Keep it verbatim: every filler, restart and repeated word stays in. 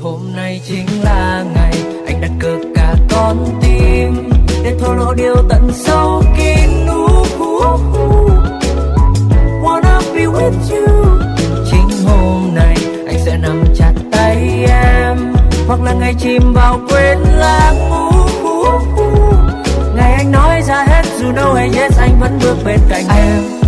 Hôm nay chính là ngày anh đặt cược cả con tim để thổ lộ điều tận sâu kín. Wanna be with you. Chính hôm nay anh sẽ nắm chặt tay em, hoặc là ngày chìm vào quên lãng. Ngày anh nói ra hết dù no hay yes anh vẫn bước bên cạnh em.